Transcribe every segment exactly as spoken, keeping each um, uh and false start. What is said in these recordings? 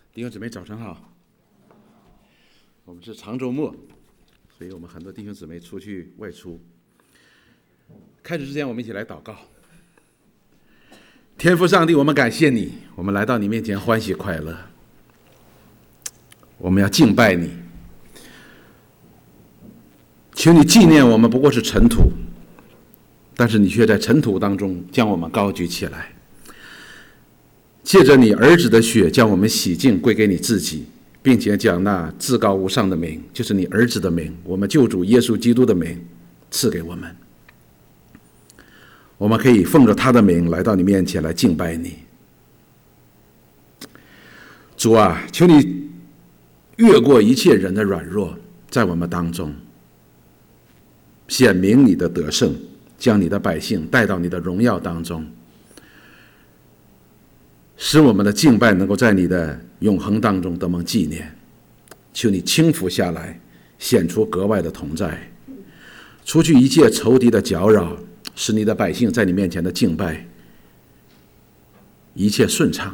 弟兄姊妹早晨好。我们是长周末，所以我们很多弟兄姊妹出去外出。开始之前，我们一起来祷告。天父上帝，我们感谢你，我们来到你面前欢喜快乐，我们要敬拜你。请你纪念我们不过是尘土，但是你却在尘土当中将我们高举起来，借着你儿子的血将我们洗净，归给你自己，并且将那至高无上的名，就是你儿子的名，我们救主耶稣基督的名赐给我们。我们可以奉着他的名来到你面前来敬拜你。主啊，求你越过一切人的软弱，在我们当中显明你的得胜，将你的百姓带到你的荣耀当中，使我们的敬拜能够在你的永恒当中得蒙纪念。求你轻抚下来，显出格外的同在，除去一切仇敌的搅扰，使你的百姓在你面前的敬拜一切顺畅。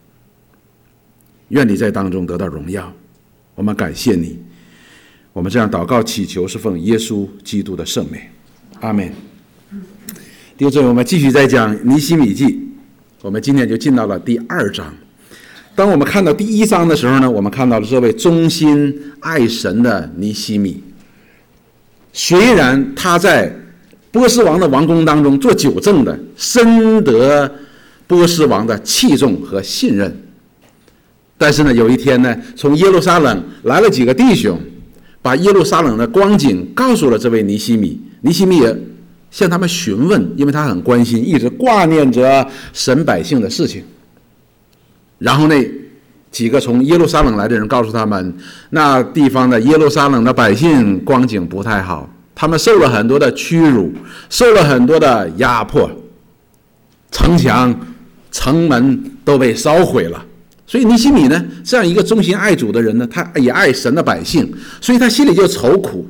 愿你在当中得到荣耀，我们感谢你。我们这样祷告祈求，是奉耶稣基督的圣名，阿们。弟兄姊妹，我们继续在讲尼希米记，我们今天就进到了第二章。当我们看到第一章的时候呢，我们看到了这位忠心爱神的尼希米。虽然他在波斯王的王宫当中做酒政的，深得波斯王的器重和信任，但是呢，有一天呢，从耶路撒冷来了几个弟兄，把耶路撒冷的光景告诉了这位尼希米。尼希米也向他们询问，因为他很关心，一直挂念着神百姓的事情。然后那几个从耶路撒冷来的人告诉他们，那地方的耶路撒冷的百姓光景不太好，他们受了很多的屈辱，受了很多的压迫，城墙城门都被烧毁了。所以尼希米呢，这样一个忠心爱主的人呢，他也爱神的百姓，所以他心里就愁苦，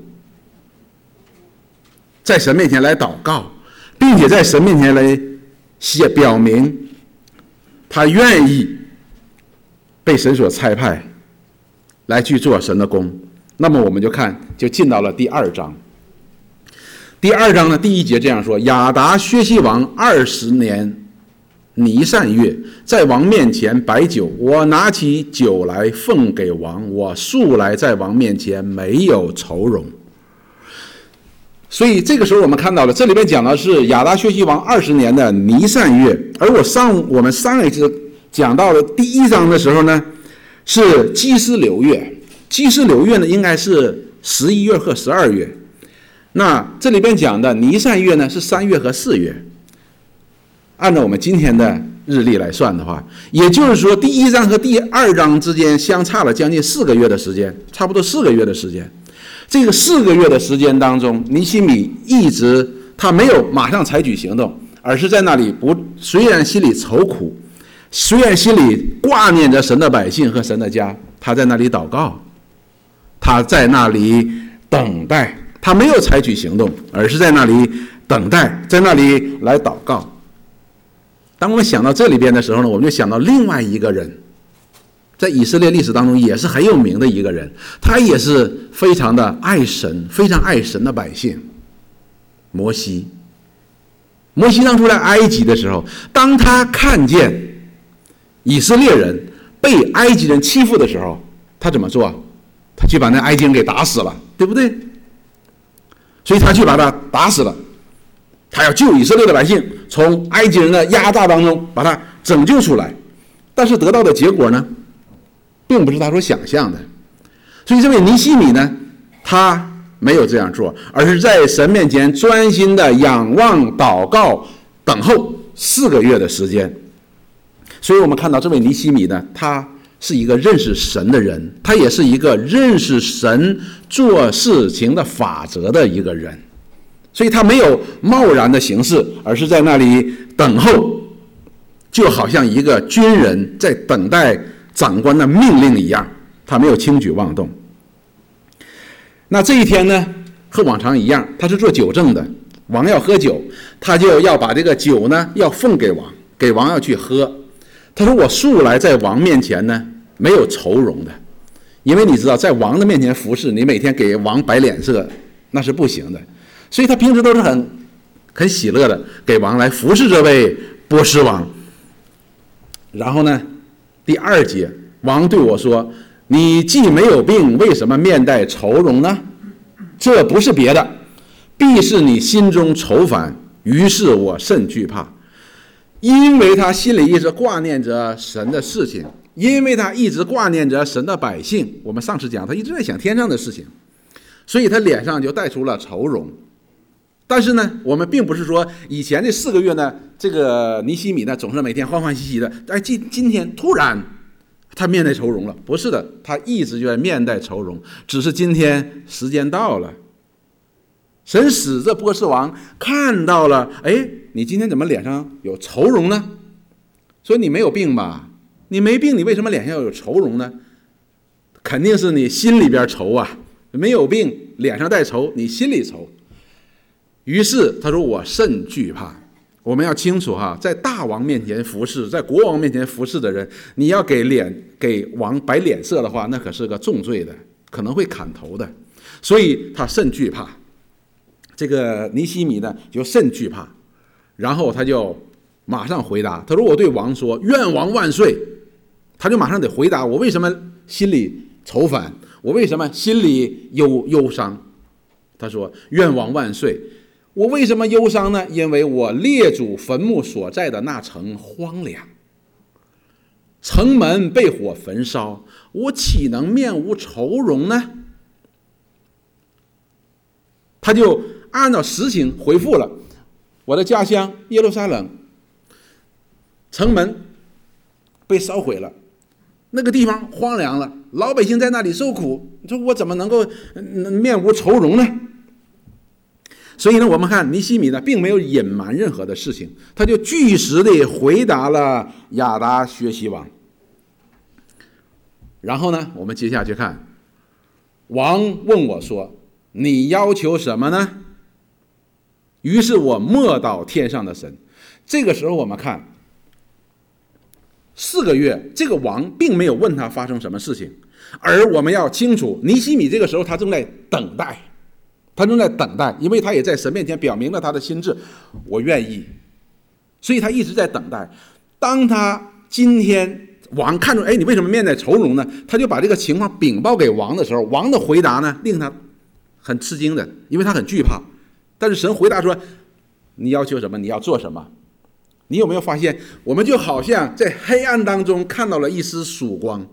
在神面前来祷告，并且在神面前来写表明他愿意被神所差派来去做神的工。那么我们就看，就进到了第二章。第二章呢，第一节这样说：亚达薛西王二十年尼散月，在王面前摆酒，我拿起酒来奉给王，我素来在王面前没有愁容。所以这个时候我们看到了，这里面讲的是亚达薛西王二十年的尼散月，而我上我们上一次讲到了第一章的时候呢，是基斯流月。基斯流月呢，应该是十一月和十二月。那这里边讲的尼散月呢，是三月和四月。按照我们今天的日历来算的话，也就是说第一章和第二章之间相差了将近四个月的时间，差不多四个月的时间。这个四个月的时间当中，尼希米一直他没有马上采取行动，而是在那里不虽然心里愁苦，虽然心里挂念着神的百姓和神的家，他在那里祷告，他在那里等待，他没有采取行动，而是在那里等待，在那里来祷告。当我们想到这里边的时候呢，我们就想到另外一个人，在以色列历史当中也是很有名的一个人，他也是非常的爱神，非常爱神的百姓，摩西。摩西当初来埃及的时候，当他看见以色列人被埃及人欺负的时候，他怎么做？他去把那埃及人给打死了，对不对？所以他去把他打死了，他要救以色列的百姓从埃及人的压榨当中把他拯救出来。但是得到的结果呢，并不是他所想象的。所以这位尼希米呢，他没有这样做，而是在神面前专心的仰望、祷告、等候四个月的时间。所以我们看到这位尼希米呢，他是一个认识神的人，他也是一个认识神做事情的法则的一个人。所以他没有贸然的行事，而是在那里等候，就好像一个军人在等待长官的命令一样，他没有轻举妄动。那这一天呢，和往常一样，他是做酒政的，王要喝酒，他就要把这个酒呢要奉给王，给王要去喝。他说我素来在王面前呢没有愁容的。因为你知道，在王的面前服侍，你每天给王摆脸色，那是不行的。所以他平时都是很很喜乐的，给王来服侍这位波斯王。然后呢，第二节，王对我说：“你既没有病，为什么面带愁容呢？这不是别的，必是你心中愁烦。于是我甚惧怕，因为他心里一直挂念着神的事情。”因为他一直挂念着神的百姓，我们上次讲他一直在想天上的事情，所以他脸上就带出了愁容。但是呢，我们并不是说以前这四个月呢，这个尼希米呢总是每天欢欢喜喜的，哎，今今天突然他面带愁容了，不是的，他一直就在面带愁容，只是今天时间到了，神使这波斯王看到了，哎，你今天怎么脸上有愁容呢？说你没有病吧？你没病，你为什么脸上要有愁容呢？肯定是你心里边愁啊，没有病，脸上带愁，你心里愁。于是他说：“我甚惧怕。”我们要清楚哈，在大王面前服侍，在国王面前服侍的人，你要给脸给王摆脸色的话，那可是个重罪的，可能会砍头的。所以他甚惧怕。这个尼希米呢，就甚惧怕，然后他就马上回答，他说：“我对王说，愿王万岁。”他就马上得回答我为什么心里愁烦，我为什么心里忧忧伤。他说：“愿王万岁。”我为什么忧伤呢？因为我列祖坟墓所在的那城荒凉，城门被火焚烧，我岂能面无愁容呢？他就按照实情回复了：我的家乡耶路撒冷，城门被烧毁了，那个地方荒凉了，老百姓在那里受苦，你说我怎么能够面无愁容呢？所以呢，我们看尼希米呢，并没有隐瞒任何的事情，他就据实地回答了亚达薛西王。然后呢，我们接下去看，王问我说：“你要求什么呢？”于是我默祷天上的神。这个时候我们看，四个月，这个王并没有问他发生什么事情，而我们要清楚，尼希米这个时候他正在等待。他正在等待，因为他也在神面前表明了他的心志，我愿意，所以他一直在等待。当他今天王看出，哎，你为什么面带愁容呢？他就把这个情况禀报给王的时候，王的回答呢，令他很吃惊的，因为他很惧怕。但是神回答说：“你要求什么？你要做什么？”你有没有发现，我们就好像在黑暗当中看到了一丝曙光。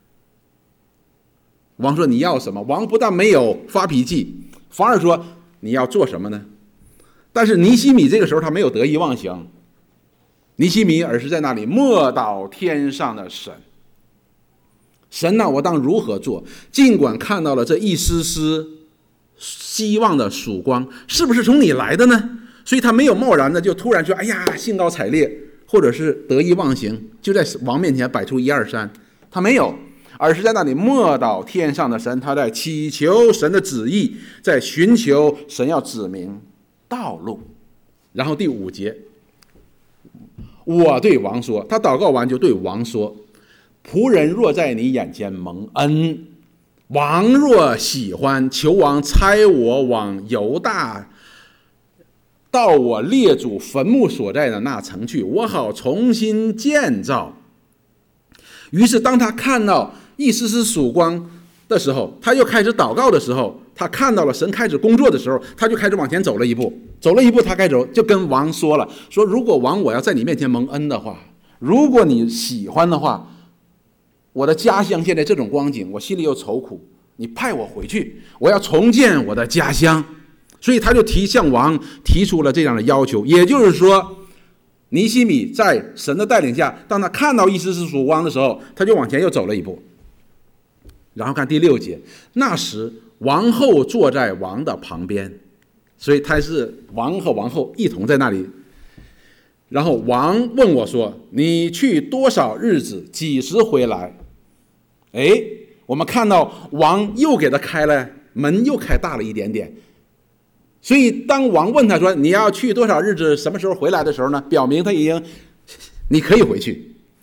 王说：“你要什么？”王不但没有发脾气，反而说：“你要做什么呢？”但是尼希米这个时候他没有得意忘形，尼希米而是在那里默祷天上的神。神啊，我当如何做？尽管看到了这一丝丝希望的曙光，是不是从你来的呢？所以他没有贸然的就突然说：“哎呀，兴高采烈，或者是得意忘形，就在王面前摆出一二三。”他没有。而是在那里默祷天上的神，他在祈求神的旨意，在寻求神要指明道路。然后第五节，我对王说，他祷告完就对王说：“仆人若在你眼前蒙恩，王若喜欢，求王差我往犹大，到我列祖坟墓所在的那城去，我好重新建造。”于是当他看到一丝丝曙光的时候，他又开始祷告的时候，他看到了神开始工作的时候，他就开始往前走了一步，走了一步，他开始就跟王说了，说如果王我要在你面前蒙恩的话，如果你喜欢的话，我的家乡现在这种光景，我心里有愁苦，你派我回去，我要重建我的家乡。所以他就提向王提出了这样的要求，也就是说，尼希米在神的带领下，当他看到一丝丝曙光的时候，他就往前又走了一步。然后看第六节，那时王后坐在王的旁边，所以他是王和王后一同在那里。然后王问我说：“你去多少日子？几时回来？”哎，我们看到王又给他开了门，又开大了一点点。所以当王问他说：“你要去多少日子？什么时候回来？”的时候呢，表明他已经你可以回去。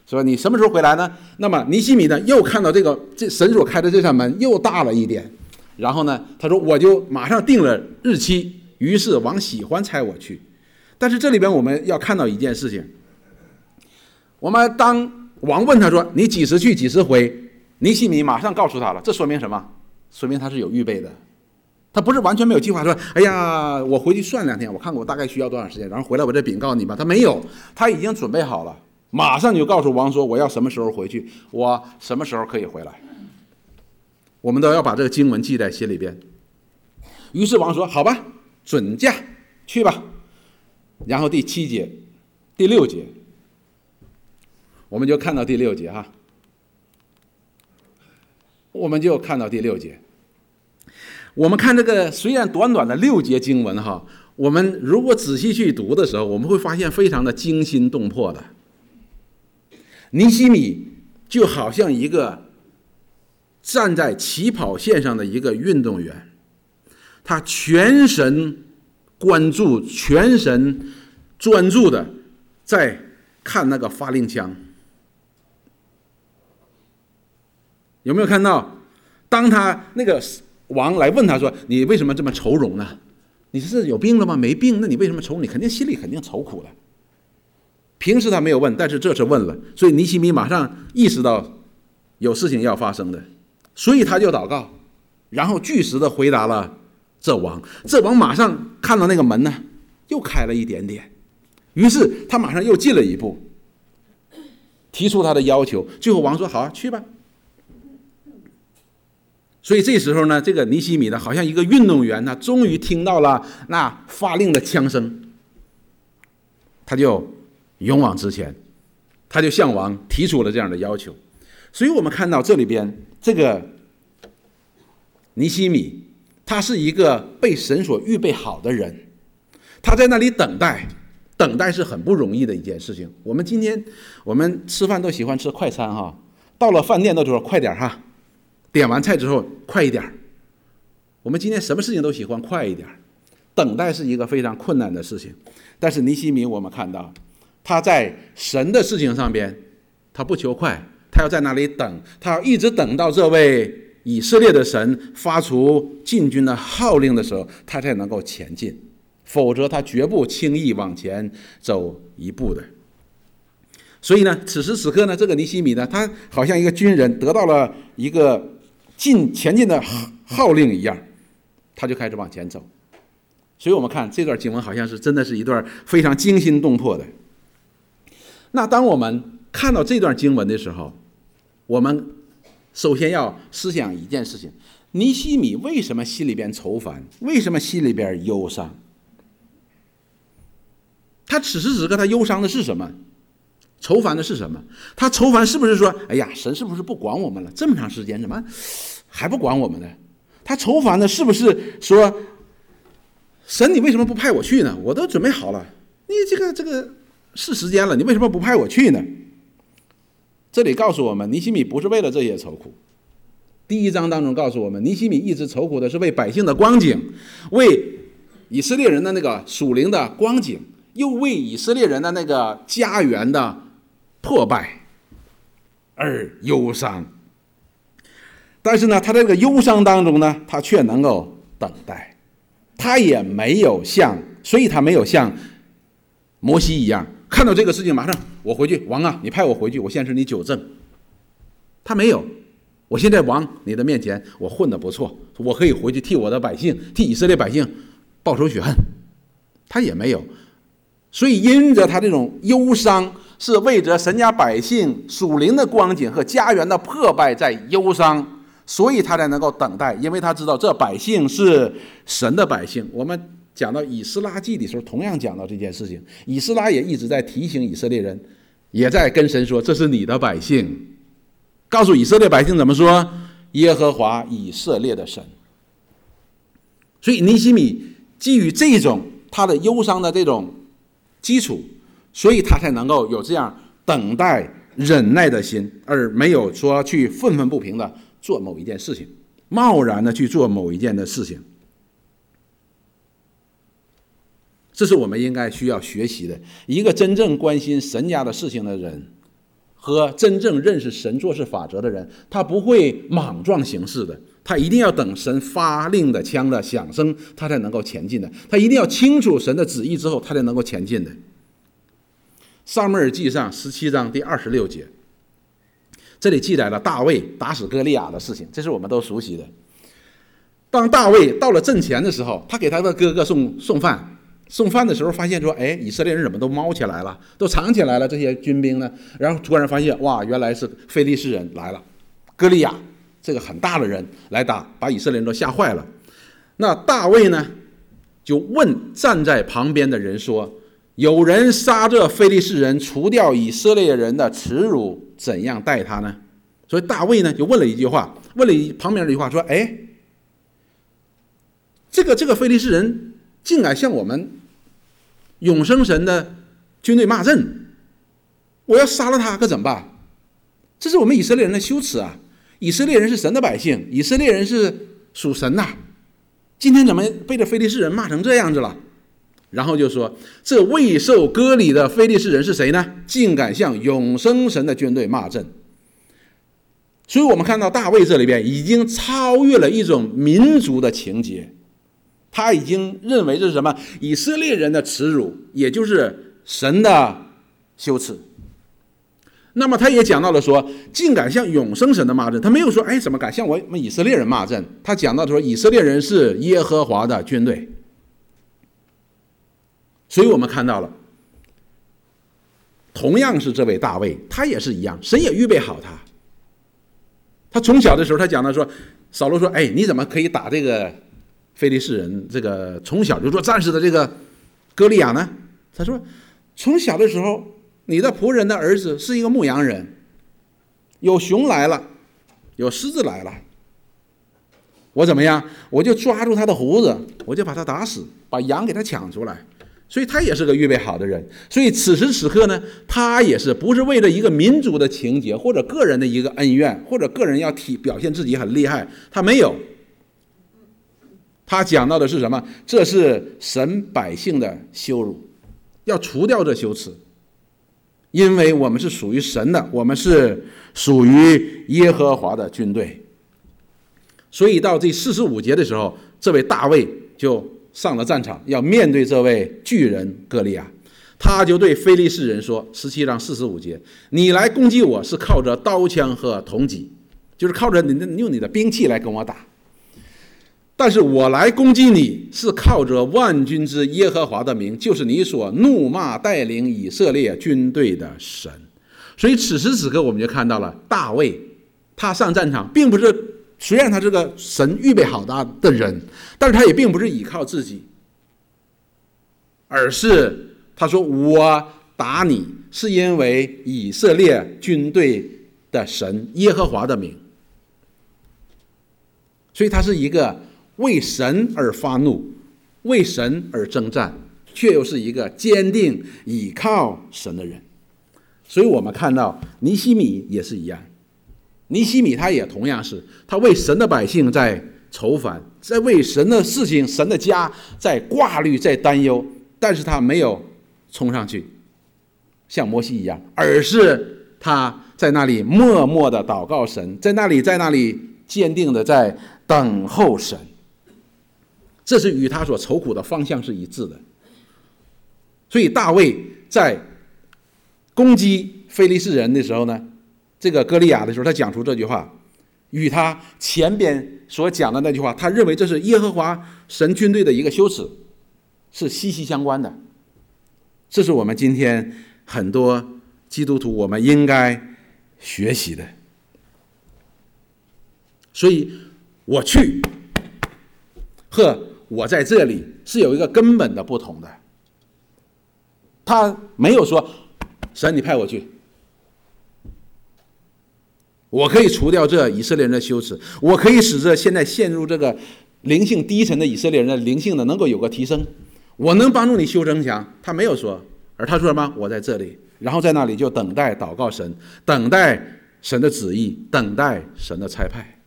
说你什么时候回来呢？那么尼希米呢又看到这个这神所开的这扇门又大了一点，然后呢他说我就马上定了日期，于是王喜欢差我去。但是这里边我们要看到一件事情，我们当王问他说你几时去几时回，尼希米马上告诉他了，这说明什么？说明他是有预备的，他不是完全没有计划说哎呀我回去算两天，我看看我大概需要多长时间，然后回来我再禀告你吧。他没有，他已经准备好了，马上就告诉王说我要什么时候回去，我什么时候可以回来。我们都要把这个经文记在心里边。于是王说好吧，准假去吧。然后第七节第六节我们就看到第六节哈，我们就看到第六节。我们看这个虽然短短的六节经文哈，我们如果仔细去读的时候，我们会发现非常的惊心动魄的。尼希米就好像一个站在起跑线上的一个运动员，他全神关注、全神专注的在看那个发令枪。有没有看到？当他那个王来问他说：“你为什么这么愁容呢？你是有病了吗？没病，那你为什么愁？你肯定心里肯定愁苦了。”平时他没有问，但是这次问了，所以尼希米马上意识到有事情要发生的，所以他就祷告，然后据实的回答了这王。这王马上看到那个门呢，又开了一点点，于是他马上又进了一步，提出他的要求。最后王说：“好啊，去吧。”所以这时候呢，这个尼希米呢，好像一个运动员，他终于听到了那发令的枪声，他就勇往直前，他就向王提出了这样的要求。所以我们看到这里边这个尼希米，他是一个被神所预备好的人，他在那里等待，等待是很不容易的一件事情。我们今天我们吃饭都喜欢吃快餐哈，到了饭店都说快点哈，点完菜之后快一点。我们今天什么事情都喜欢快一点，等待是一个非常困难的事情。但是尼希米我们看到他在神的事情上边，他不求快，他要在那里等，他要一直等到这位以色列的神发出进军的号令的时候，他才能够前进，否则他绝不轻易往前走一步的。所以呢，此时此刻呢，这个尼希米呢，他好像一个军人得到了一个进前进的号令一样，他就开始往前走。所以我们看这段经文好像是真的是一段非常惊心动魄的。那当我们看到这段经文的时候，我们首先要思想一件事情：尼希米为什么心里边愁烦？为什么心里边忧伤？他此时此刻他忧伤的是什么？愁烦的是什么？他愁烦是不是说，哎呀，神是不是不管我们了？这么长时间怎么还不管我们呢？他愁烦的是不是说，神你为什么不派我去呢？我都准备好了，你这个这个是时间了，你为什么不派我去呢？这里告诉我们，尼希米不是为了这些愁苦。第一章当中告诉我们，尼希米一直愁苦的是为百姓的光景，为以色列人的那个属灵的光景，又为以色列人的那个家园的破败而忧伤。但是呢，他在这个忧伤当中呢，他却能够等待，他也没有像，所以他没有像摩西一样看到这个事情马上我回去，王啊，你派我回去，我现在是你纠正。他没有，我现在王你的面前我混得不错，我可以回去替我的百姓，替以色列百姓报仇雪恨。他也没有。所以因着他这种忧伤，是为着神家百姓属灵的光景和家园的破败在忧伤，所以他才能够等待，因为他知道这百姓是神的百姓。我们讲到以斯拉记的时候同样讲到这件事情，以斯拉也一直在提醒以色列人，也在跟神说，这是你的百姓，告诉以色列百姓怎么说，耶和华以色列的神。所以尼希米基于这种他的忧伤的这种基础，所以他才能够有这样等待忍耐的心，而没有说去愤愤不平的做某一件事情，贸然的去做某一件的事情。这是我们应该需要学习的。一个真正关心神家的事情的人和真正认识神做事法则的人，他不会莽撞行事的，他一定要等神发令的枪的响声，他才能够前进的。他一定要清楚神的旨意之后，他才能够前进的。撒母耳记上十七章第二十六节，这里记载了大卫打死歌利亚的事情，这是我们都熟悉的。当大卫到了阵前的时候，他给他的哥哥送送饭，送饭的时候发现说，哎，以色列人怎么都猫起来了，都藏起来了，这些军兵呢？然后突然发现，哇，原来是非利士人来了，歌利亚这个很大的人来打，把以色列人都吓坏了。那大卫呢，就问站在旁边的人说，有人杀这非利士人，除掉以色列人的耻辱，怎样待他呢？所以大卫呢就问了一句话，问了旁边的一句话说，哎，这个这个非利士人竟敢向我们永生神的军队骂阵，我要杀了他可怎么办？这是我们以色列人的羞耻啊！以色列人是神的百姓，以色列人是属神的，今天怎么被这非利士人骂成这样子了？然后就说，这未受割礼的非利士人是谁呢？竟敢向永生神的军队骂阵。所以我们看到大卫这里边已经超越了一种民族的情节，他已经认为这是什么？以色列人的耻辱，也就是神的羞耻。那么他也讲到了说，竟敢向永生神的骂阵，他没有说，哎，怎么敢向我们以色列人骂阵？他讲到说，以色列人是耶和华的军队。所以我们看到了，同样是这位大卫，他也是一样，神也预备好他。他从小的时候，他讲到说，扫罗说，哎，你怎么可以打这个非利士人，这个从小就做战士的这个歌利亚呢？他说，从小的时候，你的仆人的儿子是一个牧羊人，有熊来了，有狮子来了，我怎么样？我就抓住他的胡子，我就把他打死，把羊给他抢出来。所以他也是个预备好的人。所以此时此刻呢，他也是不是为了一个民族的情节，或者个人的一个恩怨，或者个人要体表现自己很厉害，他没有。他讲到的是什么？这是神百姓的羞辱，要除掉这羞耻，因为我们是属于神的，我们是属于耶和华的军队。所以到第四十五节的时候，这位大卫就上了战场，要面对这位巨人歌利亚。他就对非利士人说，十七章四十五节，你来攻击我是靠着刀枪和铜戟，就是靠着你的用你的兵器来跟我打，但是我来攻击你是靠着万军之耶和华的名，就是你所怒骂带领以色列军队的神。所以此时此刻我们就看到了大卫，他上战场并不是，虽然他是个神预备好他的人，但是他也并不是依靠自己，而是他说，我打你是因为以色列军队的神耶和华的名。所以他是一个为神而发怒，为神而征战，却又是一个坚定倚靠神的人。所以我们看到尼希米也是一样，尼希米他也同样是，他为神的百姓在愁烦，在为神的事情，神的家在挂虑，在担忧，但是他没有冲上去像摩西一样，而是他在那里默默的祷告神，在那里在那里坚定的在等候神。这是与他所愁苦的方向是一致的。所以大卫在攻击非利士人的时候呢，这个歌利亚的时候，他讲出这句话，与他前边所讲的那句话，他认为这是耶和华神军队的一个羞耻，是息息相关的。这是我们今天很多基督徒我们应该学习的。所以我去和我在这里是有一个根本的不同的。他没有说神你派我去，我可以除掉这以色列人的羞耻，我可以使这现在陷入这个灵性低沉的以色列人的灵性的能够有个提升，我能帮助你修城墙。他没有说，而他说什么？我在这里，然后在那里就等待祷告神，等待神的旨意，等待神的差派。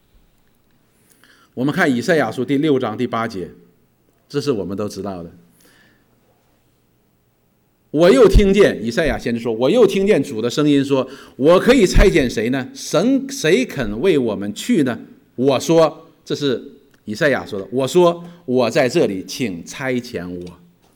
我们看以赛亚书第六章第八节，这是我们都知道的。 我又听见以赛亚先知说，我又听见主的声音说，我可以差遣谁呢？神谁肯为我们去呢？我说，这是以赛亚说的，我说我在这里，请差遣我。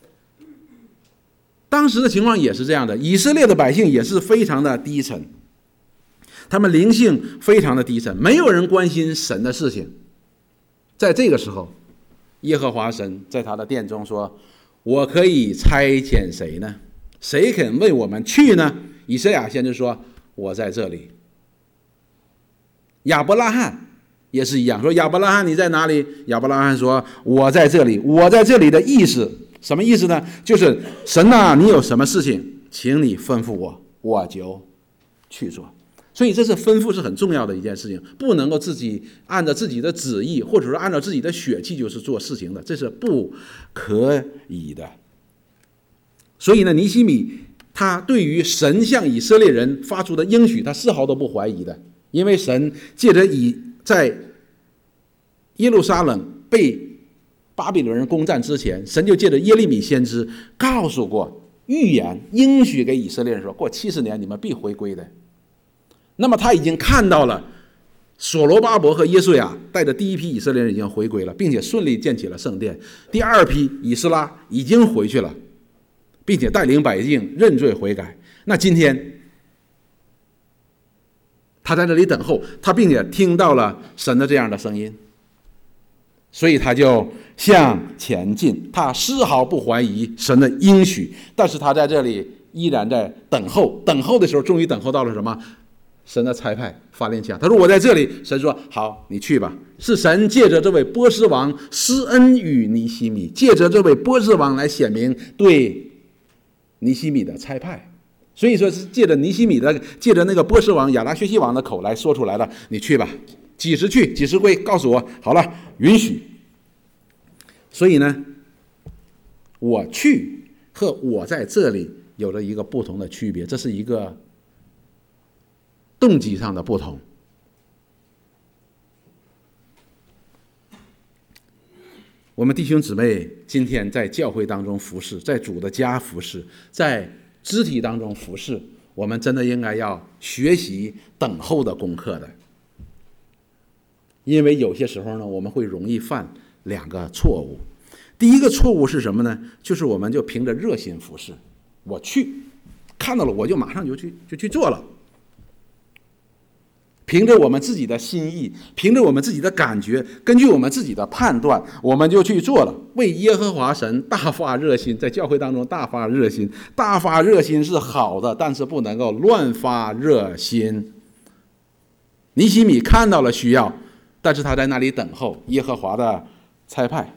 当时的情况也是这样的，以色列的百姓也是非常的低沉，他们灵性非常的低沉，没有人关心神的事情。在这个时候，耶和华神在他的殿中说，我可以差遣谁呢？谁肯为我们去呢？以赛亚先知说，我在这里。亚伯拉罕也是一样，说亚伯拉罕你在哪里？亚伯拉罕说，我在这里。我在这里的意思什么意思呢？就是神啊，你有什么事情，请你吩咐我，我就去做。所以这是吩咐是很重要的一件事情，不能够自己按照自己的旨意，或者说按照自己的血气就是做事情的，这是不可以的。所以呢，尼希米他对于神向以色列人发出的应许，他丝毫都不怀疑的，因为神借着以在耶路撒冷被巴比伦人攻占之前，神就借着耶利米先知告诉过、预言、应许给以色列人说，过七十年你们必回归的。那么他已经看到了所罗巴伯和耶稣亚带着第一批以色列人已经回归了，并且顺利建起了圣殿。第二批以斯拉已经回去了，并且带领百姓认罪悔改。那今天他在这里等候，他并且听到了神的这样的声音，所以他就向前进，他丝毫不怀疑神的应许，但是他在这里依然在等候。等候的时候，终于等候到了什么？神的差派发令下，他说我在这里。神说好，你去吧。是神借着这位波斯王施恩于尼希米，借着这位波斯王来显明对尼希米的差派。所以说是借着尼希米的，借着那个波斯王亚达薛西王的口来说出来了，你去吧，几时去几时归，告诉我。好了，允许。所以呢，我去和我在这里有着一个不同的区别，这是一个动机上的不同。我们弟兄姊妹今天在教会当中服侍，在主的家服侍，在肢体当中服侍，我们真的应该要学习等候的功课的。因为有些时候呢，我们会容易犯两个错误。第一个错误是什么呢？就是我们就凭着热心服侍，我去看到了我就马上就去就去做了，凭着我们自己的心意，凭着我们自己的感觉，根据我们自己的判断，我们就去做了，为耶和华神大发热心。在教会当中大发热心，大发热心是好的，但是不能够乱发热心。尼希米看到了需要，但是他在那里等候耶和华的差派。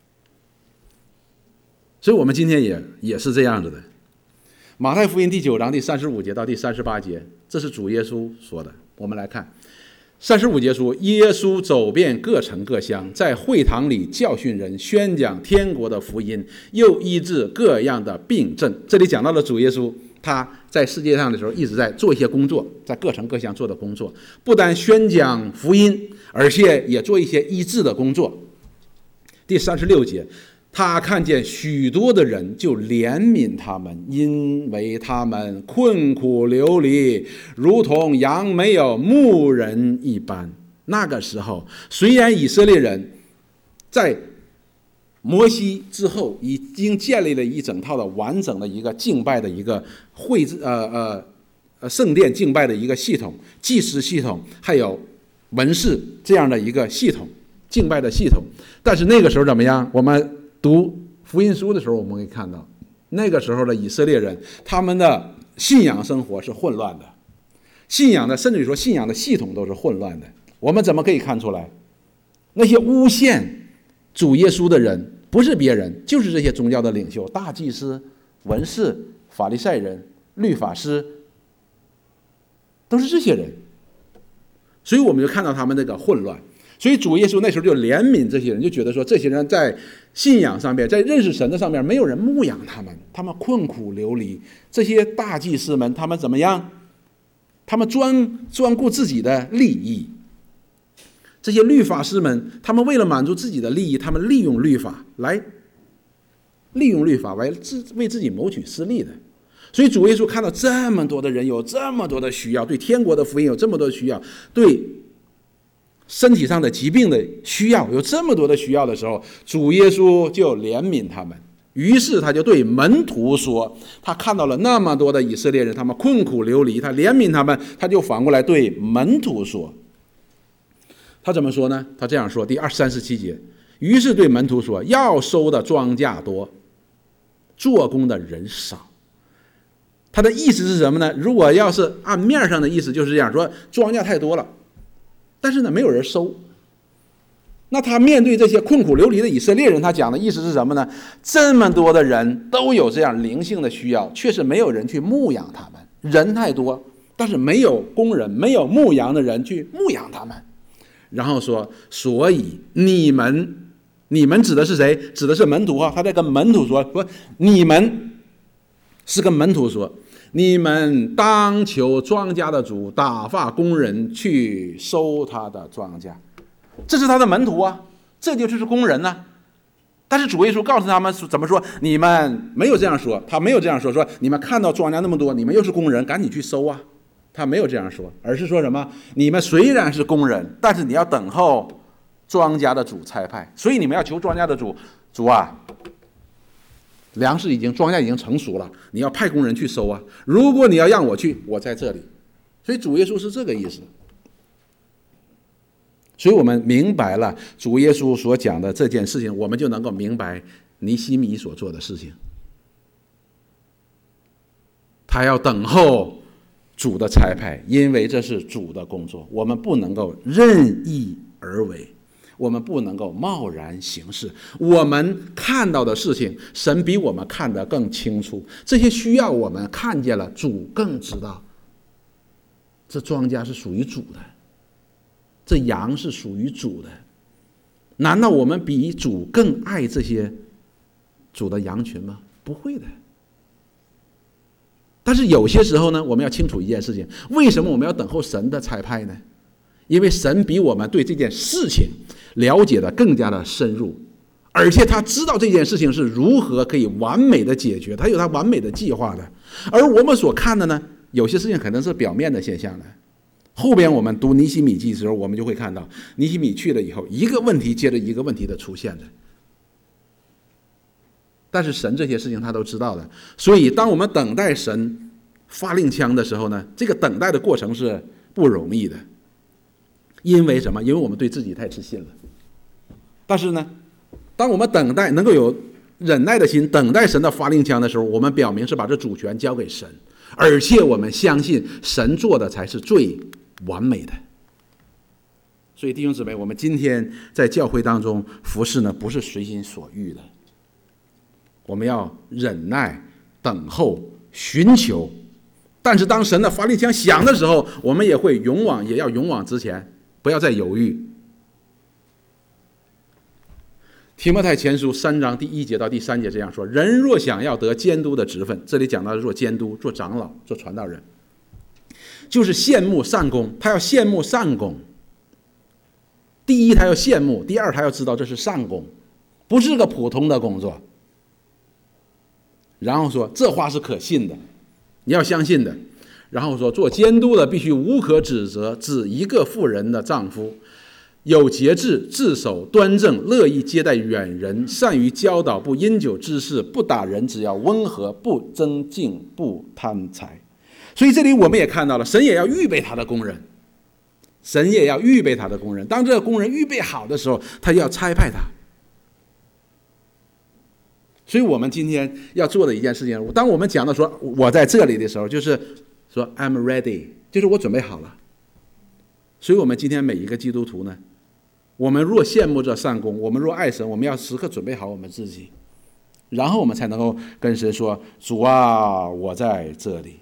所以我们今天也也是这样子的。马太福音第九章第三十五节到第三十八节，这是主耶稣说的。我们来看三十五节说，耶稣走遍各城各乡，在会堂里教训人，宣讲天国的福音，又医治各样的病症。这里讲到了主耶稣他在世界上的时候一直在做一些工作，在各城各乡做的工作，不但宣讲福音，而且也做一些医治的工作。第三十六节，他看见许多的人，就怜悯他们，因为他们困苦流离，如同羊没有牧人一般。那个时候，虽然以色列人在摩西之后已经建立了一整套的完整的一个敬拜的一个会呃呃呃圣殿敬拜的一个系统，祭司系统，还有文士这样的一个系统，敬拜的系统。但是那个时候怎么样？我们读福音书的时候，我们可以看到，那个时候的以色列人，他们的信仰生活是混乱的，信仰的，甚至于说信仰的系统都是混乱的。我们怎么可以看出来？那些诬陷主耶稣的人，不是别人，就是这些宗教的领袖、大祭司、文士、法利赛人、律法师，都是这些人。所以我们就看到他们那个混乱。所以主耶稣那时候就怜悯这些人，就觉得说这些人在信仰上面，在认识神的上面，没有人牧养他们，他们困苦流离。这些大祭司们，他们怎么样？他们专专顾自己的利益。这些律法师们，他们为了满足自己的利益，他们利用律法来利用律法来自为自己谋取私利的。 所以主耶稣看到这么多的人有这么多的需要，对天国的福音有这么多的需要，对身体上的疾病的需要有这么多的需要的时候，主耶稣就怜悯他们。于是他就对门徒说，他看到了那么多的以色列人，他们困苦流离，他怜悯他们，他就反过来对门徒说，他怎么说呢？他这样说，第二三十七节，于是对门徒说，要收的庄稼多，做工的人少。他的意思是什么呢？如果要是按面上的意思就是这样说，庄稼太多了，但是呢没有人收。那他面对这些困苦流离的以色列人，他讲的意思是什么呢？这么多的人都有这样灵性的需要，却是没有人去牧养他们，人太多，但是没有工人，没有牧羊的人去牧养他们。然后说，所以你们你们指的是谁？指的是门徒啊。他在跟门徒说，说你们是跟门徒说，你们当求庄稼的主打发工人去收他的庄稼。这是他的门徒啊，这就是工人啊。但是主耶稣告诉他们怎么说？你们没有这样说，他没有这样说，说你们看到庄稼那么多，你们又是工人，赶紧去收啊。他没有这样说，而是说什么？你们虽然是工人，但是你要等候庄稼的主差派，所以你们要求庄稼的主，主啊，粮食已经庄稼已经成熟了，你要派工人去收啊。如果你要让我去，我在这里。所以主耶稣是这个意思。所以我们明白了主耶稣所讲的这件事情，我们就能够明白尼希米所做的事情。他要等候主的差派，因为这是主的工作，我们不能够任意而为，我们不能够贸然行事。我们看到的事情，神比我们看得更清楚，这些需要我们看见了，主更知道。这庄稼是属于主的，这羊是属于主的，难道我们比主更爱这些主的羊群吗？不会的。但是有些时候呢，我们要清楚一件事情，为什么我们要等候神的差派呢？因为神比我们对这件事情了解的更加的深入，而且他知道这件事情是如何可以完美的解决，他有他完美的计划的。而我们所看的呢，有些事情可能是表面的现象的。后边我们读尼希米记的时候，我们就会看到尼希米去了以后，一个问题接着一个问题的出现的。但是神这些事情他都知道的，所以当我们等待神发令枪的时候呢，这个等待的过程是不容易的。因为什么？因为我们对自己太自信了。但是呢，当我们等待能够有忍耐的心，等待神的发令枪的时候，我们表明是把这主权交给神，而且我们相信神做的才是最完美的。所以弟兄姊妹，我们今天在教会当中服事呢，不是随心所欲的，我们要忍耐、等候、寻求。但是当神的发令枪响的时候，我们也会勇往，也要勇往直前，不要再犹豫。提摩太前书三章第一节到第三节这样说：人若想要得监督的职分，这里讲到的做监督、做长老、做传道人，就是羡慕善功。他要羡慕善功，第一他要羡慕，第二他要知道这是善功，不是个普通的工作。然后说这话是可信的，你要相信的。然后说做监督的必须无可指责，指一个妇人的丈夫，有节制，自守端正，乐意接待远人，善于教导，不因酒滋事，不打人，只要温和，不争竞，不贪财。所以这里我们也看到了，神也要预备他的工人，神也要预备他的工人。当这个工人预备好的时候，他就要差派他。所以我们今天要做的一件事情，当我们讲到说我在这里的时候，就是说 I'm ready， 就是我准备好了。所以我们今天每一个基督徒呢，我们若羡慕这善功，我们若爱神，我们要时刻准备好我们自己，然后我们才能够跟神说：主啊，我在这里。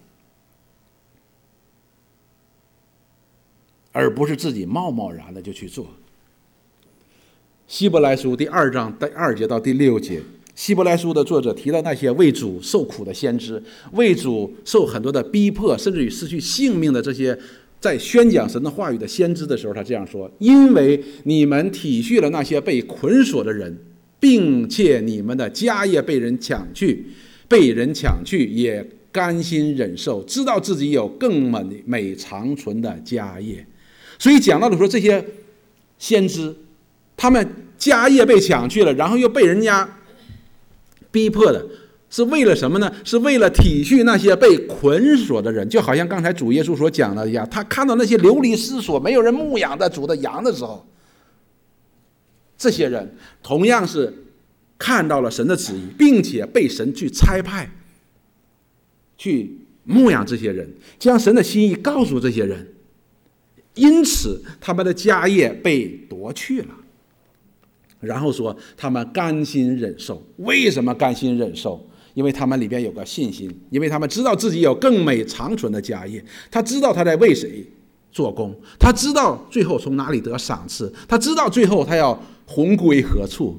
而不是自己贸贸然的就去做。希伯来书第二章第二节到第六节，希伯来书的作者提到那些为主受苦的先知，为主受很多的逼迫，甚至于失去性命的这些在宣讲神的话语的先知的时候，他这样说：因为你们体恤了那些被捆锁的人，并且你们的家业被人抢去，被人抢去，也甘心忍受，知道自己有更美美长存的家业。所以讲到的说，这些先知，他们家业被抢去了，然后又被人家逼迫的，是为了什么呢？是为了体恤那些被捆锁的人。就好像刚才主耶稣所讲的一样，他看到那些流离失所、没有人牧养的主的羊的时候，这些人同样是看到了神的旨意，并且被神去差派去牧养这些人，将神的心意告诉这些人，因此他们的家业被夺去了。然后说他们甘心忍受。为什么甘心忍受？因为他们里边有个信心，因为他们知道自己有更美长存的家业，他知道他在为谁做工，他知道最后从哪里得赏赐，他知道最后他要魂归何处。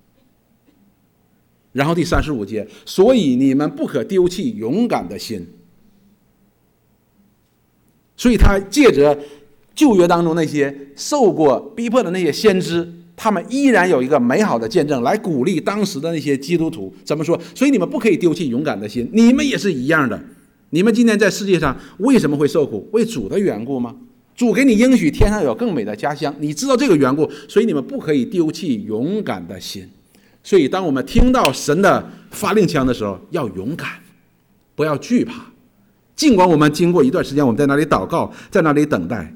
然后第三十五节，所以你们不可丢弃勇敢的心。所以他借着旧约当中那些受过逼迫的那些先知，他们依然有一个美好的见证来鼓励当时的那些基督徒。怎么说？所以你们不可以丢弃勇敢的心，你们也是一样的。你们今天在世界上为什么会受苦？为主的缘故吗？主给你应许天上有更美的家乡，你知道这个缘故，所以你们不可以丢弃勇敢的心。所以当我们听到神的发令枪的时候，要勇敢，不要惧怕。尽管我们经过一段时间，我们在那里祷告，在那里等待。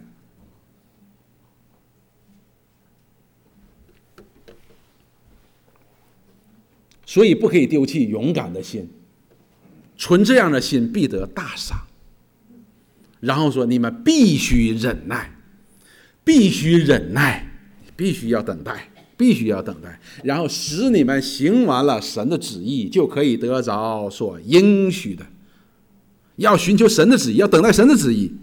所以不可以丢弃勇敢的心，存这样的心必得大赏。然后说你们必须忍耐，必须忍耐，必须要等待，必须要等待，然后使你们行完了神的旨意，就可以得着所应许的。要寻求神的旨意，要等待神的旨意。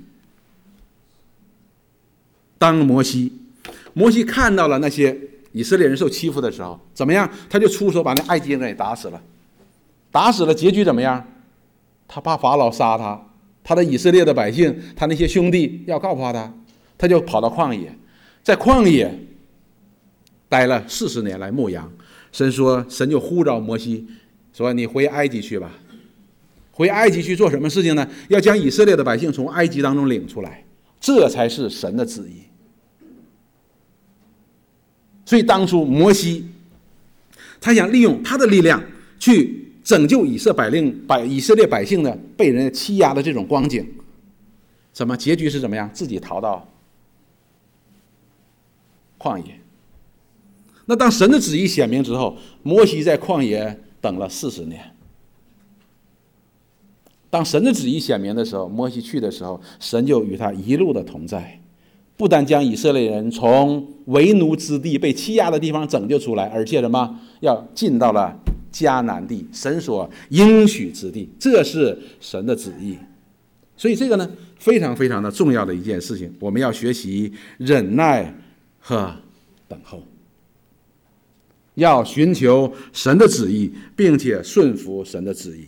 当摩西摩西看到了那些以色列人受欺负的时候，怎么样？他就出手把那埃及人给打死了。打死了，结局怎么样？他怕法老杀他，他的以色列的百姓，他那些兄弟要告发他，他就跑到旷野，在旷野待了四十年来牧羊。神说，神就呼召摩西说：“你回埃及去吧。”回埃及去做什么事情呢？要将以色列的百姓从埃及当中领出来，这才是神的旨意。所以当初摩西他想利用他的力量去拯救以色百令百以色列百姓的被人欺压的这种光景，什么结局是怎么样？自己逃到旷野。那当神的旨意显明之后，摩西在旷野等了四十年。当神的旨意显明的时候，摩西去的时候，神就与他一路的同在，不但将以色列人从为奴之地被欺压的地方拯救出来，而且什么？要进到了迦南地，神所应许之地，这是神的旨意。所以这个呢，非常非常的重要的一件事情，我们要学习忍耐和等候，要寻求神的旨意，并且顺服神的旨意。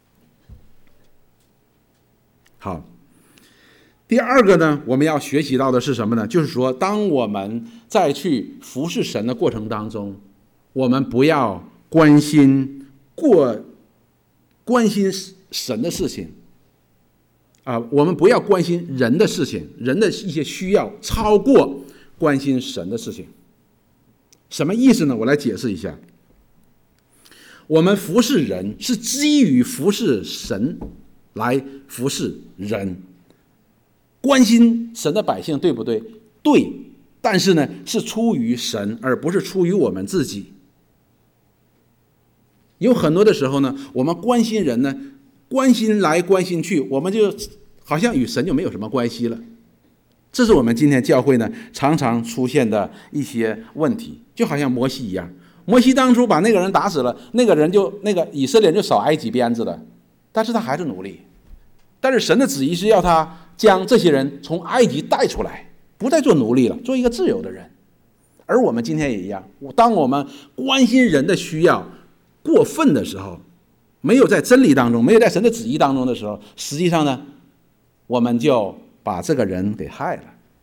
好，第二个呢，我们要学习到的是什么呢？就是说，当我们在去服侍神的过程当中，我们不要关心过关心神的事情啊，我们不要关心人的事情，人的一些需要超过关心神的事情。什么意思呢？我来解释一下。我们服侍人是基于服侍神来服侍人，关心神的百姓，对不对？对，但是呢，是出于神，而不是出于我们自己。有很多的时候呢，我们关心人呢，关心来关心去，我们就好像与神就没有什么关系了。这是我们今天教会呢常常出现的一些问题，就好像摩西一样。摩西当初把那个人打死了，那个人就那个以色列人就少挨几鞭子了，但是他还是努力。但是神的旨意是要他将这些人从埃及带出来，不再做奴隶了，做一个自由的人。而我们今天也一样，当我们关心人的需要过分的时候，没有在真理当中，没有在神的旨意当中的时候，实际上呢，我们就把这个人给害了。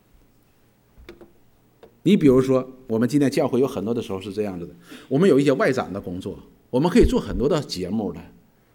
你比如说，我们今天教会有很多的时候是这样子的，我们有一些外展的工作，我们可以做很多的节目的，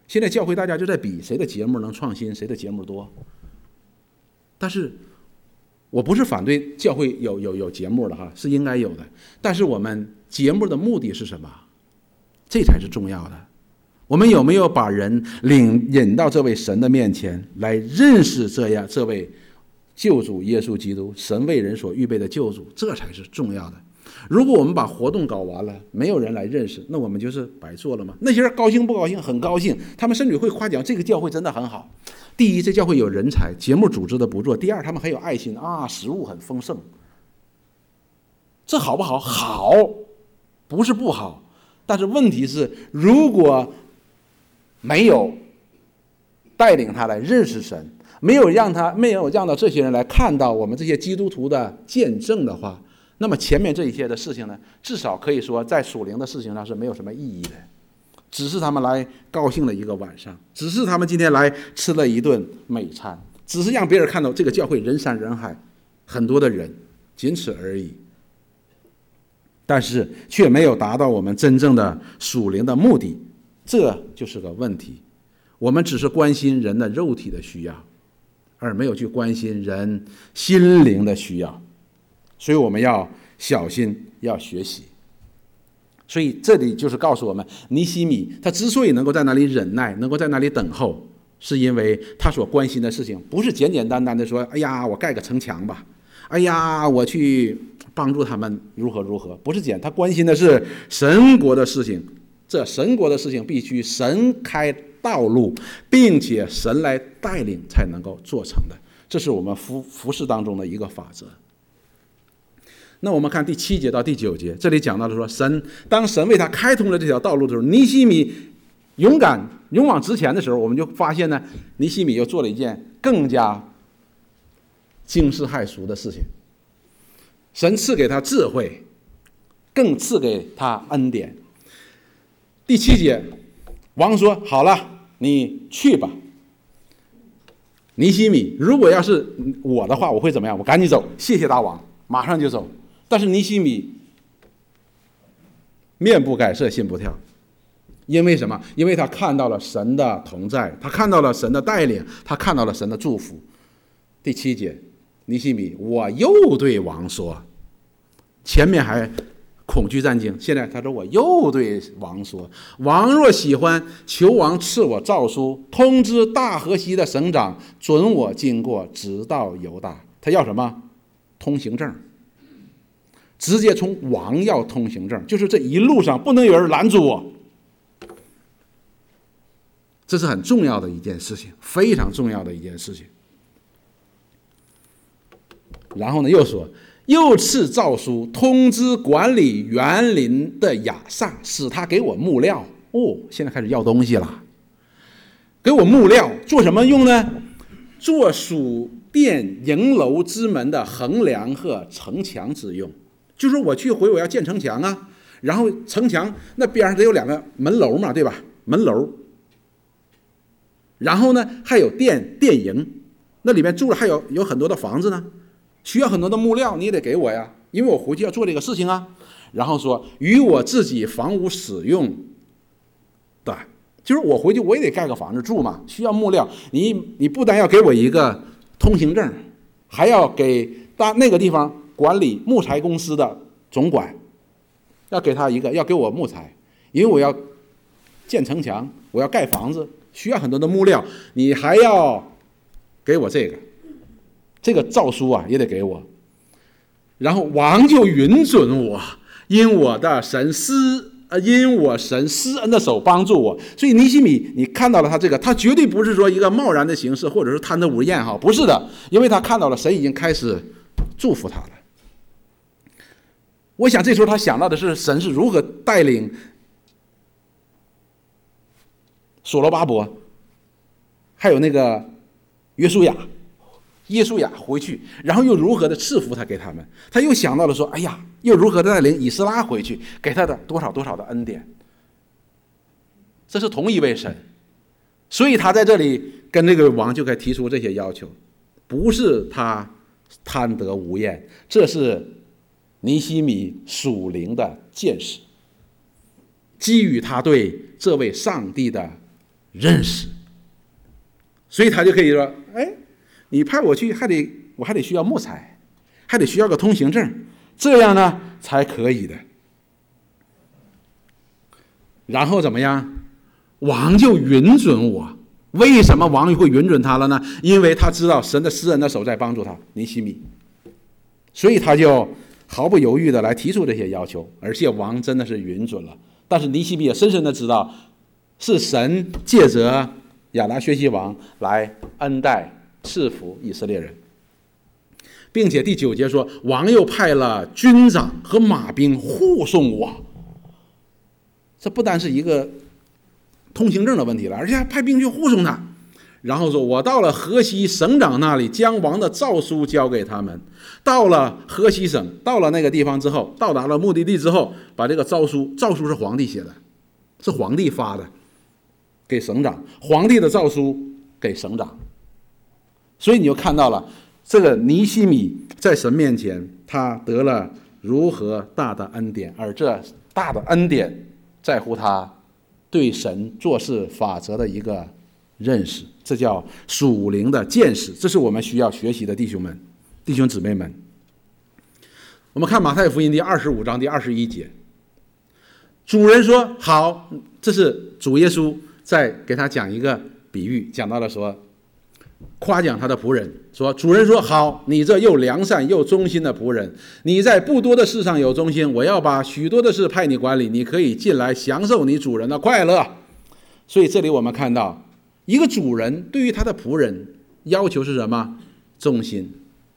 现在教会大家就在比谁的节目能创新，谁的节目多。但是我不是反对教会有有有节目的哈，是应该有的。但是我们节目的目的是什么？这才是重要的。我们有没有把人领引到这位神的面前来认识这样这位救主耶稣基督，神为人所预备的救主，这才是重要的。如果我们把活动搞完了，没有人来认识，那我们就是白做了吗？那些人高兴不高兴？很高兴，他们甚至会夸奖这个教会真的很好。第一，这教会有人才，节目组织的不错；第二，他们很有爱心啊，食物很丰盛。这好不好？好，不是不好。但是问题是，如果没有带领他来认识神，没有让他没有让到这些人来看到我们这些基督徒的见证的话，那么前面这一些的事情呢，至少可以说在属灵的事情上是没有什么意义的，只是他们来高兴了一个晚上，只是他们今天来吃了一顿美餐，只是让别人看到这个教会人山人海，很多的人，仅此而已。但是却没有达到我们真正的属灵的目的，这就是个问题。我们只是关心人的肉体的需要，而没有去关心人心灵的需要，所以我们要小心，要学习。所以这里就是告诉我们，尼希米他之所以能够在那里忍耐，能够在那里等候，是因为他所关心的事情不是简简单单的说，哎呀，我盖个城墙吧，哎呀，我去帮助他们如何如何，不是简，他关心的是神国的事情。这神国的事情必须神开道路，并且神来带领才能够做成的，这是我们服服事当中的一个法则。那我们看第七节到第九节，这里讲到的说，神当神为他开通了这条道路的时候，尼希米勇敢勇往直前的时候，我们就发现呢，尼希米又做了一件更加惊世骇俗的事情。神赐给他智慧，更赐给他恩典。第七节，王说：“好了，你去吧。”尼希米，如果要是我的话，我会怎么样？我赶紧走，谢谢大王，马上就走。但是尼希米面不改色，心不跳，因为什么？因为他看到了神的同在，他看到了神的带领，他看到了神的祝福。第七节，尼希米，我又对王说，前面还恐惧战惊，现在他说我又对王说，王若喜欢，求王赐我诏书，通知大河西的省长，准我经过，直到犹大。他要什么？通行证，直接从王要通行证，就是这一路上不能有人拦住我。这是很重要的一件事情，非常重要的一件事情。然后呢，又说，又赐诏书通知管理园林的亚萨，使他给我木料。哦，现在开始要东西了，给我木料做什么用呢？做属殿营楼之门的横梁和城墙之用。就是我去回我要建城墙啊，然后城墙那边上得有两个门楼嘛，对吧？门楼。然后呢，还有殿殿营，那里面住了还有有很多的房子呢。需要很多的木料，你也得给我呀，因为我回去要做这个事情啊。然后说，与我自己房屋使用的，就是我回去我也得盖个房子住嘛，需要木料。你你不但要给我一个通行证，还要给大那个地方管理木材公司的总管，要给他一个，要给我木材，因为我要建城墙，我要盖房子，需要很多的木料，你还要给我这个。这个诏书啊也得给我，然后王就允准我，因我的神施呃，因我神施恩的手帮助我。所以尼希米，你看到了他这个，他绝对不是说一个贸然的形式，或者是贪得无厌哈，不是的，因为他看到了神已经开始祝福他了。我想这时候他想到的是神是如何带领所罗巴伯，还有那个约书亚。耶稣亚回去，然后又如何的赐福他给他们，他又想到了说，哎呀，又如何的带领以斯拉回去，给他的多少多少的恩典。这是同一位神，所以他在这里跟那个王就该提出这些要求，不是他贪得无厌，这是尼希米属灵的见识，基于他对这位上帝的认识。所以他就可以说，哎，你派我去还得我还得需要木材，还得需要个通行证，这样呢才可以的。然后怎么样？王就允准我。为什么王会允准他了呢？因为他知道神的施恩的手在帮助他，尼希米，所以他就毫不犹豫的来提出这些要求，而且王真的是允准了。但是尼希米也深深的知道，是神借着亚达薛西王来恩待赐福以色列人，并且第九节说，王又派了军长和马兵护送我。这不单是一个通行证的问题了，而且还派兵去护送他。然后说，我到了河西省长那里，将王的诏书交给他们。到了河西省，到了那个地方之后，到达了目的地之后，把这个诏书，诏书是皇帝写的，是皇帝发的给省长，皇帝的诏书给省长。所以你就看到了这个尼希米在神面前，他得了如何大的恩典，而这大的恩典在乎他对神做事法则的一个认识，这叫属灵的见识，这是我们需要学习的，弟兄们、弟兄姊妹们。我们看马太福音第二十五章第二十一节，主人说好，这是主耶稣在给他讲一个比喻，讲到了说，夸奖他的仆人说，主人说好，你这又良善又忠心的仆人，你在不多的事上有忠心，我要把许多的事派你管理，你可以进来享受你主人的快乐。所以这里我们看到一个主人对于他的仆人要求是什么？忠心。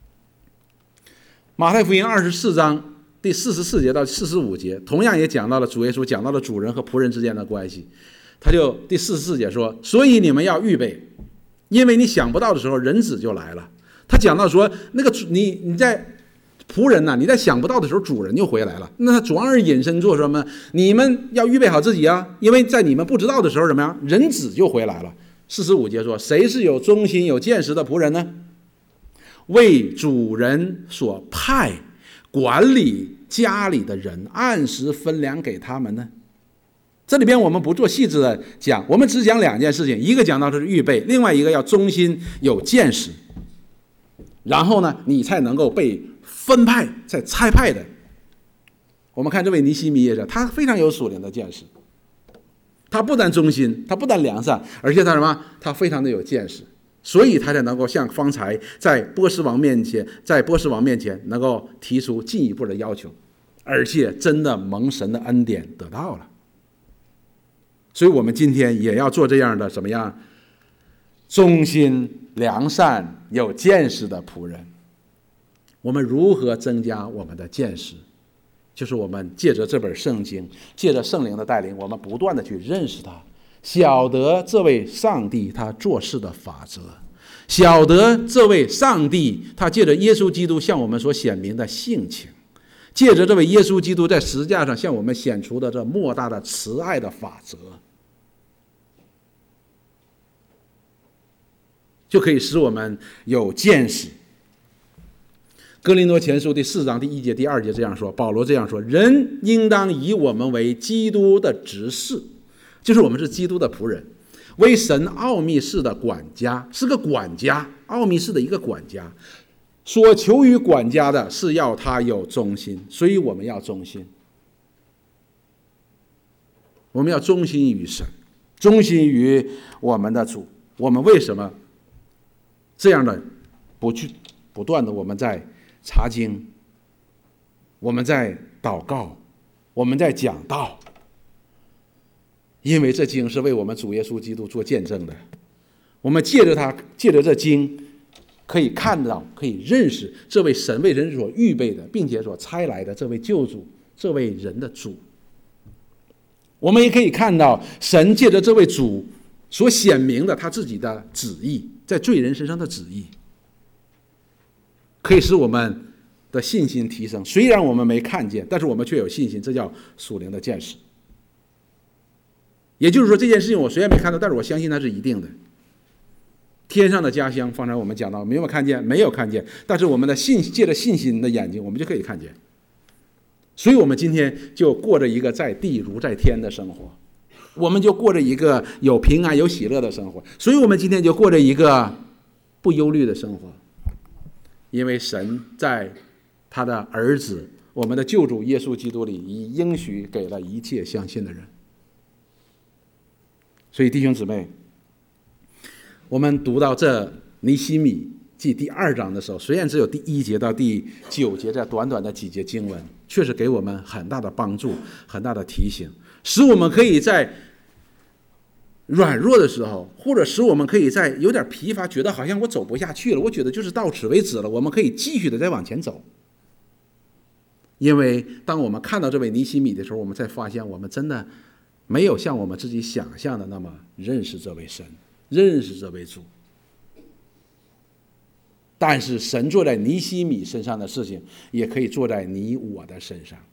马太福音二十四章第四十四节到四十五节同样也讲到了主耶稣讲到了主人和仆人之间的关系。他就第四十四节说，所以你们要预备，因为你想不到的时候，人子就来了。他讲到说，那个你你在仆人呐、啊，你在想不到的时候，主人就回来了。那他转而引申做什么？你们要预备好自己啊，因为在你们不知道的时候，怎么样？人子就回来了。四十五节说，谁是有忠心有见识的仆人呢？为主人所派，管理家里的人，按时分粮给他们呢。这里边我们不做细致的讲，我们只讲两件事情，一个讲到的是预备，另外一个要忠心有见识，然后呢你才能够被分派再差派的。我们看这位尼希米也是，他非常有属灵的见识，他不但忠心，他不但良善，而且他什么？他非常的有见识，所以他才能够像方才在波斯王面前，在波斯王面前能够提出进一步的要求，而且真的蒙神的恩典得到了。所以我们今天也要做这样的怎么样？忠心、良善、有见识的仆人。我们如何增加我们的见识？就是我们借着这本圣经，借着圣灵的带领，我们不断的去认识他，晓得这位上帝他做事的法则，晓得这位上帝他借着耶稣基督向我们所显明的性情，借着这位耶稣基督在十字架上向我们显出的这莫大的慈爱的法则，就可以使我们有见识。哥林多前书第四章第一节第二节这样说，保罗这样说，人应当以我们为基督的执事，就是我们是基督的仆人，为神奥秘事的管家，是个管家，奥秘事的一个管家。所求于管家的是要他有忠心，所以我们要忠心，我们要忠心于神，忠心于我们的主。我们为什么这样的不去不断的我们在查经，我们在祷告，我们在讲道？因为这经是为我们主耶稣基督做见证的。我们借着它，借着这经，可以看到，可以认识这位神为人所预备的，并且所差来的这位救主，这位人的主。我们也可以看到神借着这位主所显明的他自己的旨意，在罪人身上的旨意，可以使我们的信心提升。虽然我们没看见，但是我们却有信心，这叫属灵的见识。也就是说，这件事情我虽然没看到，但是我相信它是一定的。天上的家乡，方才我们讲到，没有看见，没有看见，但是我们的信借着信心的眼睛，我们就可以看见。所以我们今天就过着一个在地如在天的生活。 我们就过着一个有平安有喜乐的生活。所以我们今天就过着一个不忧虑的生活，因为神在他的儿子我们的救主耶稣基督里已应许给了一切相信的人。所以弟兄姊妹，我们读到这尼希米记第二章的时候，虽然只有第一节到第九节这短短的几节经文，确实给我们很大的帮助，很大的提醒，使我们可以在软弱的时候，或者使我们可以在有点疲乏，觉得好像我走不下去了，我觉得就是到此为止了，我们可以继续的再往前走。因为当我们看到这位尼希米的时候，我们才发现我们真的没有像我们自己想象的那么认识这位神，认识这位主。但是神做在尼希米身上的事情，也可以做在你我的身上。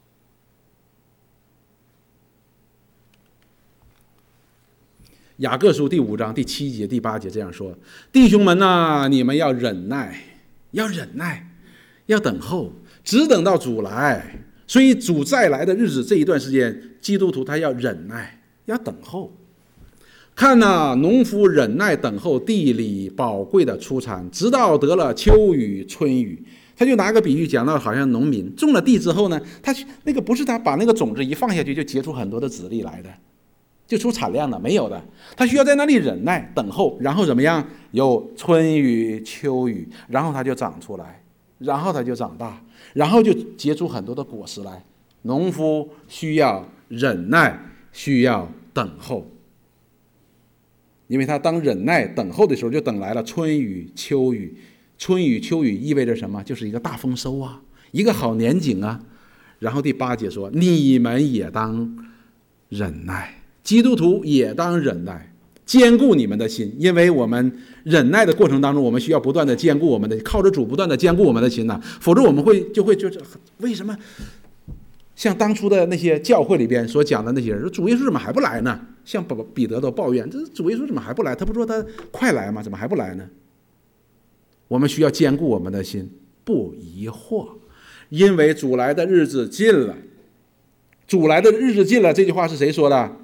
雅各书第五章第七节第八节这样说：弟兄们啊，你们要忍耐，要忍耐，要等候，只等到主来。所以主再来的日子这一段时间，基督徒他要忍耐，要等候。看哪，农夫忍耐等候地里宝贵的出产，直到得了秋雨春雨。他就拿个比喻讲到，好像农民种了地之后呢，他那个不是他把那个种子一放下去就结出很多的籽粒来的，就出产量的，没有的。他需要在那里忍耐等候，然后怎么样？有春雨秋雨，然后它就长出来，然后它就长大，然后就结出很多的果实来。农夫需要忍耐，需要等候，因为他当忍耐等候的时候，就等来了春雨秋雨。春雨秋雨意味着什么？就是一个大丰收啊，一个好年景啊。然后第八节说，你们也当忍耐，基督徒也当忍耐，坚固你们的心。因为我们忍耐的过程当中，我们需要不断的坚固我们的，靠着主不断的坚固我们的心呐、啊，否则我们会就会就是为什么像当初的那些教会里边所讲的那些人说，主耶稣怎么还不来呢？像彼得都抱怨，这主耶稣怎么还不来？他不说他快来吗？怎么还不来呢？我们需要坚固我们的心，不疑惑，因为主来的日子近了。主来的日子近了，这句话是谁说的？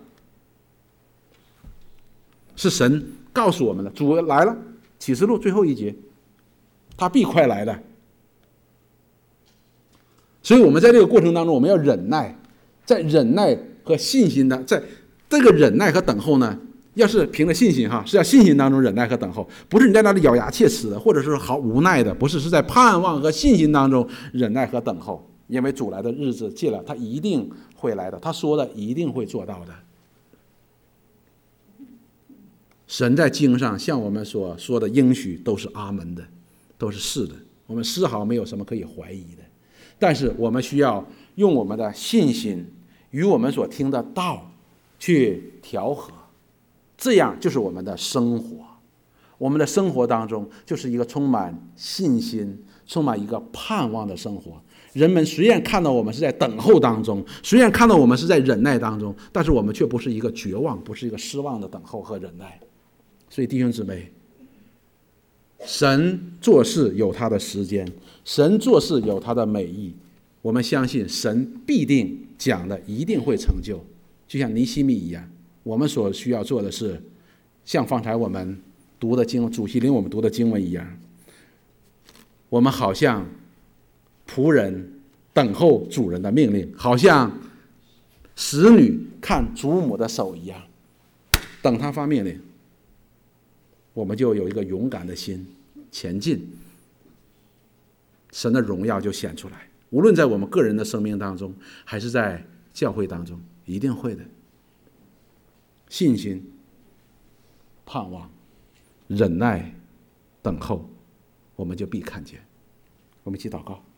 是神告诉我们的。主来了，启示录最后一节，他必快来的。所以我们在这个过程当中，我们要忍耐，在忍耐和信心的，在这个忍耐和等候呢，要是凭着信心哈，是在信心当中忍耐和等候，不是你在那里咬牙切齿的，或者是好无奈的，不是，是在盼望和信心当中忍耐和等候。因为主来的日子近了，他一定会来的，他说的一定会做到的。神在经上向我们所说的应许都是阿门的，都是是的，我们丝毫没有什么可以怀疑的。但是我们需要用我们的信心与我们所听的道去调和，这样就是我们的生活。我们的生活当中就是一个充满信心、充满一个盼望的生活。人们虽然看到我们是在等候当中，虽然看到我们是在忍耐当中，但是我们却不是一个绝望，不是一个失望的等候和忍耐。所以弟兄姊妹，神做事有他的时间，神做事有他的美意，我们相信神必定讲的一定会成就。就像尼希米一样，我们所需要做的是像方才我们读的经主席领我们读的经文一样，我们好像仆人等候主人的命令，好像使女看祖母的手一样，等他发命令，我们就有一个勇敢的心前进，神的荣耀就显出来。无论在我们个人的生命当中，还是在教会当中，一定会的。信心、盼望、忍耐、等候，我们就必看见。我们一起祷告。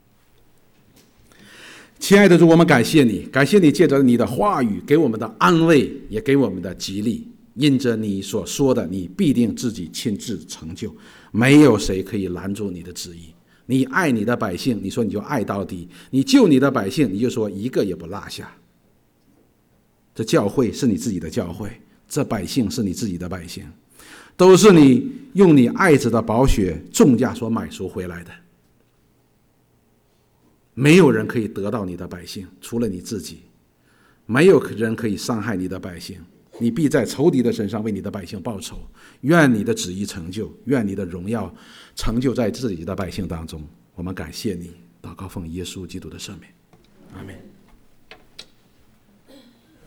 亲爱的主，我们感谢你，感谢你借着你的话语给我们的安慰，也给我们的激励。因着你所说的，你必定自己亲自成就，没有谁可以拦住你的旨意。你爱你的百姓，你说你就爱到底；你救你的百姓，你就说一个也不落下。这教会是你自己的教会，这百姓是你自己的百姓，都是你用你爱子的宝血重价所买赎回来的。没有人可以得到你的百姓，除了你自己。 没有人可以伤害你的百姓，你必在仇敌的身上为你的百姓报仇。愿你的旨意成就，愿你的荣耀成就在自己的百姓当中。我们感谢你，祷告奉耶稣基督的圣名。